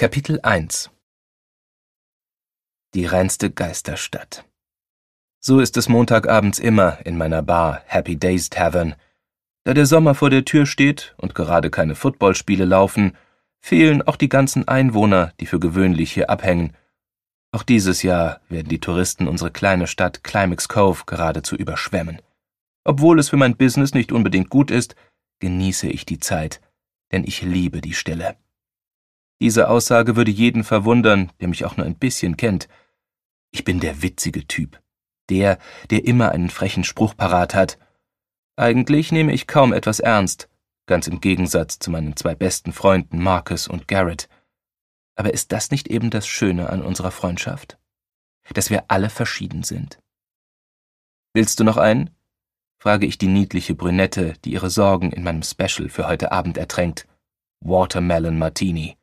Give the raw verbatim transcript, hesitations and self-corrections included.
Kapitel eins Die reinste Geisterstadt. So ist es montagabends immer in meiner Bar Happy Days Tavern. Da der Sommer vor der Tür steht und gerade keine Footballspiele laufen, fehlen auch die ganzen Einwohner, die für gewöhnlich hier abhängen. Auch dieses Jahr werden die Touristen unsere kleine Stadt Climax Cove geradezu überschwemmen. Obwohl es für mein Business nicht unbedingt gut ist, genieße ich die Zeit, denn ich liebe die Stille. Diese Aussage würde jeden verwundern, der mich auch nur ein bisschen kennt. Ich bin der witzige Typ. Der, der immer einen frechen Spruch parat hat. Eigentlich nehme ich kaum etwas ernst, ganz im Gegensatz zu meinen zwei besten Freunden Marcus und Garrett. Aber ist das nicht eben das Schöne an unserer Freundschaft? Dass wir alle verschieden sind. »Willst du noch einen?« frage ich die niedliche Brünette, die ihre Sorgen in meinem Special für heute Abend ertränkt. Watermelon Martini.